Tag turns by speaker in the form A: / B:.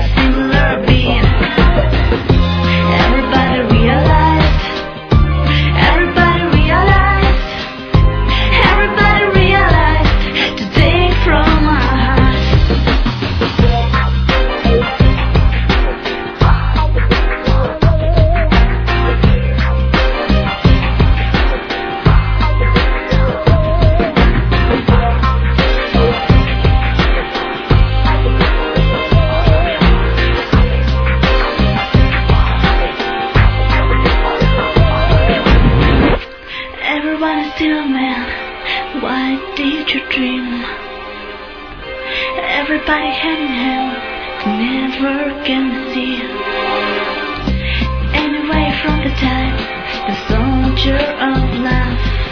A: similar beat. Everybody realized, everybody realized, everybody realized to take from our hearts. Everybody still, man, why did you dream? Everybody hand in hand, never can see. Anyway, from the time, the soldier of life.